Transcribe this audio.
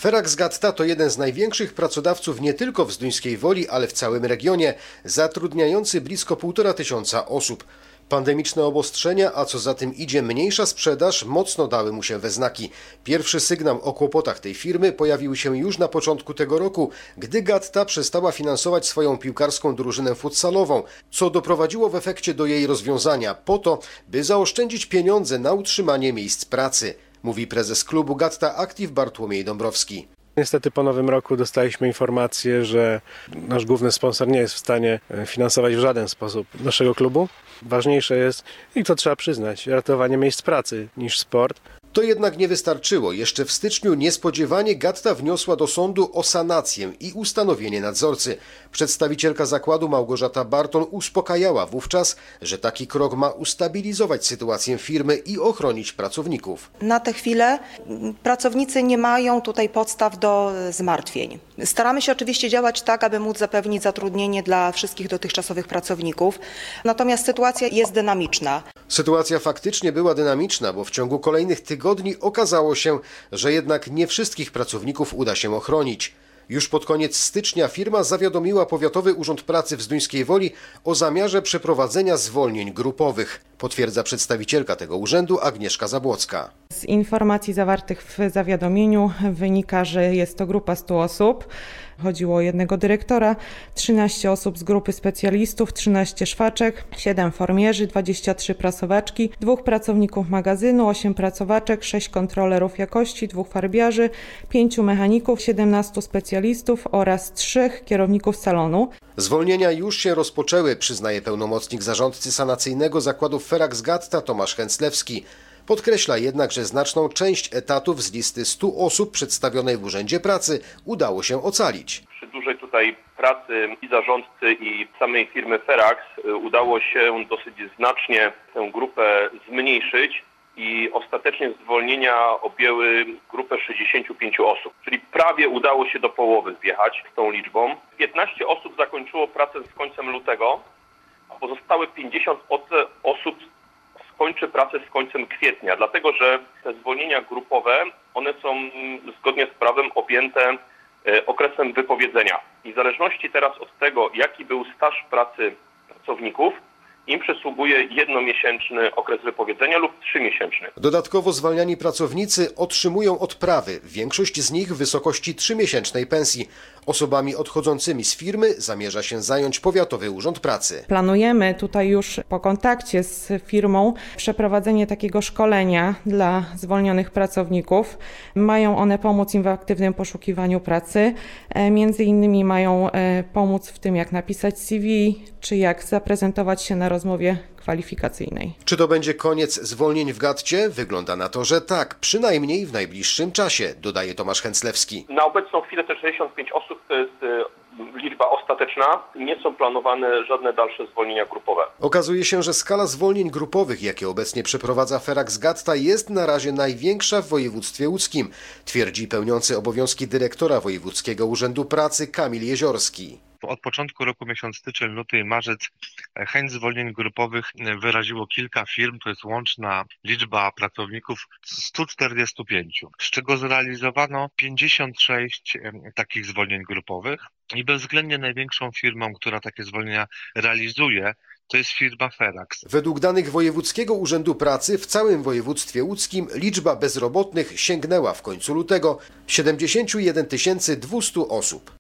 Ferax Gatta to jeden z największych pracodawców nie tylko w Zduńskiej Woli, ale w całym regionie, zatrudniający blisko 1500 osób. Pandemiczne obostrzenia, a co za tym idzie mniejsza sprzedaż, mocno dały mu się we znaki. Pierwszy sygnał o kłopotach tej firmy pojawił się już na początku tego roku, gdy Gatta przestała finansować swoją piłkarską drużynę futsalową, co doprowadziło w efekcie do jej rozwiązania, po to, by zaoszczędzić pieniądze na utrzymanie miejsc pracy, mówi prezes klubu Gatta Active Bartłomiej Dąbrowski. Niestety po nowym roku dostaliśmy informację, że nasz główny sponsor nie jest w stanie finansować w żaden sposób naszego klubu. Ważniejsze jest, i to trzeba przyznać, ratowanie miejsc pracy niż sport. To jednak nie wystarczyło. Jeszcze w styczniu niespodziewanie Gatta wniosła do sądu o sanację i ustanowienie nadzorcy. Przedstawicielka zakładu Małgorzata Barton uspokajała wówczas, że taki krok ma ustabilizować sytuację firmy i ochronić pracowników. Na tę chwilę pracownicy nie mają tutaj podstaw do zmartwień. Staramy się oczywiście działać tak, aby móc zapewnić zatrudnienie dla wszystkich dotychczasowych pracowników. Natomiast sytuacja jest dynamiczna. Sytuacja faktycznie była dynamiczna, bo w ciągu kolejnych tygodni okazało się, że jednak nie wszystkich pracowników uda się ochronić. Już pod koniec stycznia firma zawiadomiła Powiatowy Urząd Pracy w Zduńskiej Woli o zamiarze przeprowadzenia zwolnień grupowych, potwierdza przedstawicielka tego urzędu Agnieszka Zabłocka. Z informacji zawartych w zawiadomieniu wynika, że jest to grupa 100 osób. Chodziło o jednego dyrektora, 13 osób z grupy specjalistów, 13 szwaczek, 7 formierzy, 23 prasowaczki, 2 pracowników magazynu, 8 pracowaczek, 6 kontrolerów jakości, 2 farbiarzy, 5 mechaników, 17 specjalistów oraz 3 kierowników salonu. Zwolnienia już się rozpoczęły, przyznaje pełnomocnik zarządcy sanacyjnego zakładu Ferax Gatta Tomasz Chęclewski. Podkreśla jednak, że znaczną część etatów z listy 100 osób przedstawionej w Urzędzie Pracy udało się ocalić. Przy dużej tutaj pracy i zarządcy i samej firmy Ferax udało się dosyć znacznie tę grupę zmniejszyć i ostatecznie zwolnienia objęły grupę 65 osób, czyli prawie udało się do połowy zjechać z tą liczbą. 15 osób zakończyło pracę z końcem lutego, a pozostałe 50 osób kończy pracę z końcem kwietnia, dlatego że te zwolnienia grupowe, one są zgodnie z prawem objęte okresem wypowiedzenia. I w zależności teraz od tego, jaki był staż pracy pracowników, im przysługuje jednomiesięczny okres wypowiedzenia lub 3-miesięczny. Dodatkowo zwalniani pracownicy otrzymują odprawy, większość z nich w wysokości 3-miesięcznej pensji. Osobami odchodzącymi z firmy zamierza się zająć Powiatowy Urząd Pracy. Planujemy tutaj już po kontakcie z firmą przeprowadzenie takiego szkolenia dla zwolnionych pracowników. Mają one pomóc im w aktywnym poszukiwaniu pracy. Między innymi mają pomóc w tym, jak napisać CV, czy jak zaprezentować się na rozmowie kwalifikacyjnej. Czy to będzie koniec zwolnień w Gatcie? Wygląda na to, że tak, przynajmniej w najbliższym czasie, dodaje Tomasz Chęclewski. Na obecną chwilę te 65 osób to jest liczba ostateczna. Nie są planowane żadne dalsze zwolnienia grupowe. Okazuje się, że skala zwolnień grupowych, jakie obecnie przeprowadza Ferax Gatta, jest na razie największa w województwie łódzkim, twierdzi pełniący obowiązki dyrektora Wojewódzkiego Urzędu Pracy Kamil Jeziorski. Od początku roku, miesiąc styczeń, luty i marzec, chęć zwolnień grupowych wyraziło kilka firm, to jest łączna liczba pracowników 145, z czego zrealizowano 56 takich zwolnień grupowych i bezwzględnie największą firmą, która takie zwolnienia realizuje, to jest firma Ferax. Według danych Wojewódzkiego Urzędu Pracy w całym województwie łódzkim liczba bezrobotnych sięgnęła w końcu lutego 71 200 osób.